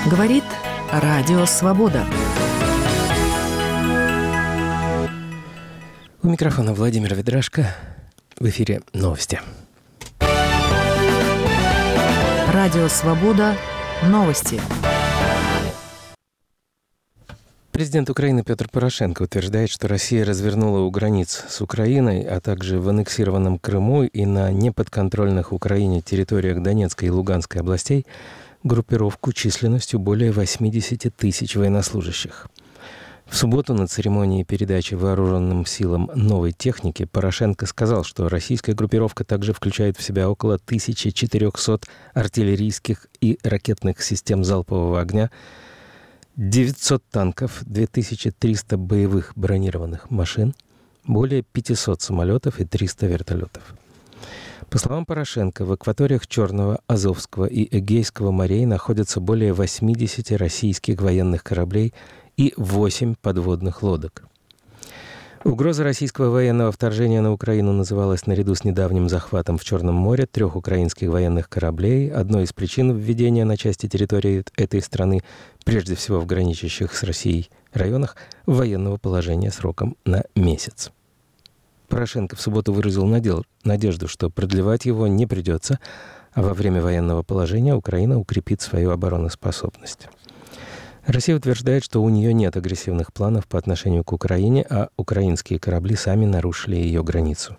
Говорит Радио Свобода. У микрофона Владимир Ведрашко. В эфире новости. Радио Свобода. Новости. Президент Украины Петр Порошенко утверждает, что Россия развернула у границ с Украиной, а также в аннексированном Крыму и на неподконтрольных Украине территориях Донецкой и Луганской областей группировку численностью более 80 тысяч военнослужащих. В субботу на церемонии передачи вооруженным силам новой техники Порошенко сказал, что российская группировка также включает в себя около 1400 артиллерийских и ракетных систем залпового огня, 900 танков, 2300 боевых бронированных машин, более 500 самолетов и 300 вертолетов. По словам Порошенко, в акваториях Черного, Азовского и Эгейского морей находятся более 80 российских военных кораблей и 8 подводных лодок. Угроза российского военного вторжения на Украину называлась наряду с недавним захватом в Черном море 3 украинских военных кораблей одной из причин введения на части территории этой страны, прежде всего в граничащих с Россией районах, военного положения сроком на месяц. Порошенко в субботу выразил надежду, что продлевать его не придется, а во время военного положения Украина укрепит свою обороноспособность. Россия утверждает, что у нее нет агрессивных планов по отношению к Украине, а украинские корабли сами нарушили ее границу.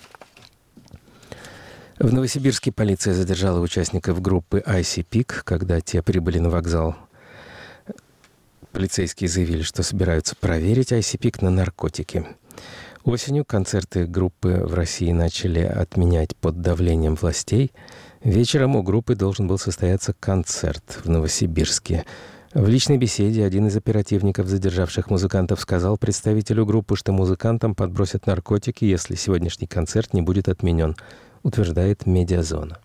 В Новосибирске полиция задержала участников группы Icy Peak, когда те прибыли на вокзал. Полицейские заявили, что собираются проверить Icy Peak на наркотики. Осенью концерты группы в России начали отменять под давлением властей. Вечером у группы должен был состояться концерт в Новосибирске. В личной беседе один из оперативников, задержавших музыкантов, сказал представителю группы, что музыкантам подбросят наркотики, если сегодняшний концерт не будет отменен, утверждает «Медиазона».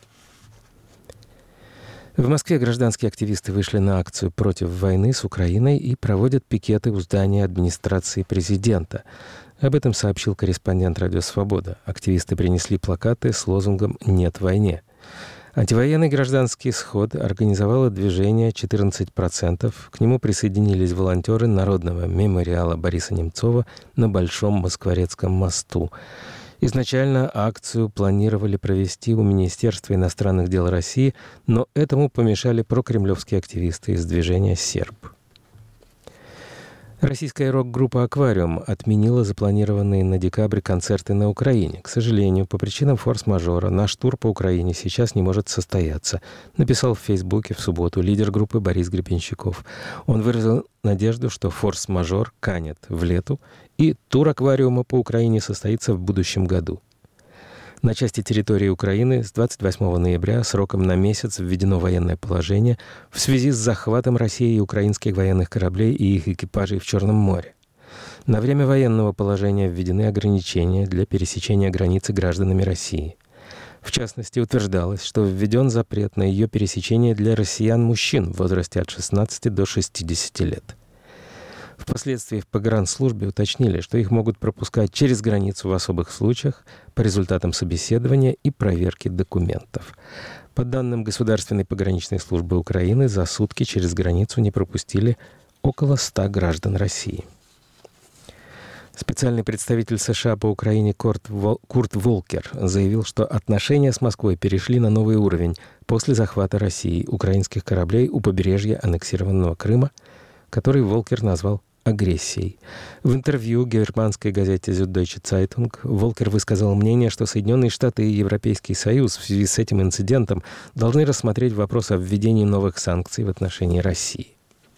В Москве гражданские активисты вышли на акцию против войны с Украиной и проводят пикеты у здания администрации президента. Об этом сообщил корреспондент «Радио Свобода». Активисты принесли плакаты с лозунгом «Нет войне». Антивоенный гражданский сход организовало движение «14%». К нему присоединились волонтеры Народного мемориала Бориса Немцова на Большом Москворецком мосту. Изначально акцию планировали провести у Министерства иностранных дел России, но этому помешали прокремлевские активисты из движения «Серб». Российская рок-группа «Аквариум» отменила запланированные на декабрь концерты на Украине. К сожалению, по причинам форс-мажора наш тур по Украине сейчас не может состояться, написал в Фейсбуке в субботу лидер группы Борис Гребенщиков. Он выразил надежду, что форс-мажор канет в лету, и тур «Аквариума» по Украине состоится в будущем году. На части территории Украины с 28 ноября сроком на месяц введено военное положение в связи с захватом России украинских военных кораблей и их экипажей в Черном море. На время военного положения введены ограничения для пересечения границы гражданами России. В частности, утверждалось, что введен запрет на ее пересечение для россиян-мужчин в возрасте от 16 до 60 лет. Впоследствии в погранслужбе уточнили, что их могут пропускать через границу в особых случаях по результатам собеседования и проверки документов. По данным Государственной пограничной службы Украины, за сутки через границу не пропустили около 100 граждан России. Специальный представитель США по Украине Курт Волкер заявил, что отношения с Москвой перешли на новый уровень после захвата России украинских кораблей у побережья аннексированного Крыма, который Волкер назвал агрессией. В интервью германской газете Süddeutsche Zeitung Волкер высказал мнение, что Соединенные Штаты и Европейский Союз в связи с этим инцидентом должны рассмотреть вопрос о введении новых санкций в отношении России.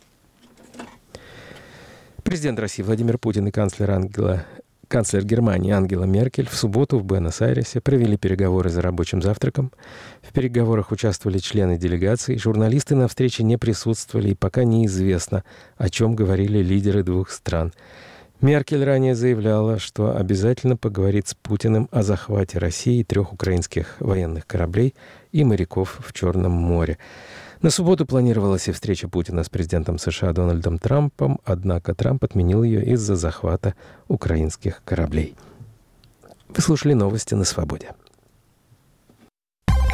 Президент России Владимир Путин и канцлер Германии Ангела Меркель в субботу в Буэнос-Айресе провели переговоры за рабочим завтраком. В переговорах участвовали члены делегации, журналисты на встрече не присутствовали, и пока неизвестно, о чем говорили лидеры двух стран. Меркель ранее заявляла, что обязательно поговорит с Путиным о захвате России 3 украинских военных кораблей и моряков в Черном море. На субботу планировалась и встреча Путина с президентом США Дональдом Трампом, однако Трамп отменил ее из-за захвата украинских кораблей. Вы слушали новости на Свободе.